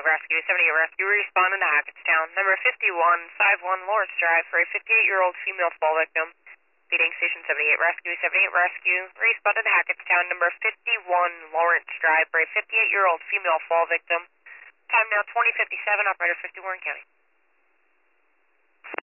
Rescue, 78 Rescue, responding to Hackettstown. Number 5151 Lawrence Drive for a 58-year-old female fall victim. Feeding Station 78 Rescue, 78 Rescue, responded to Hackettstown. Number 51 Lawrence Drive for a 58-year-old female fall victim. Time now 20:57, operator 50 Warren County.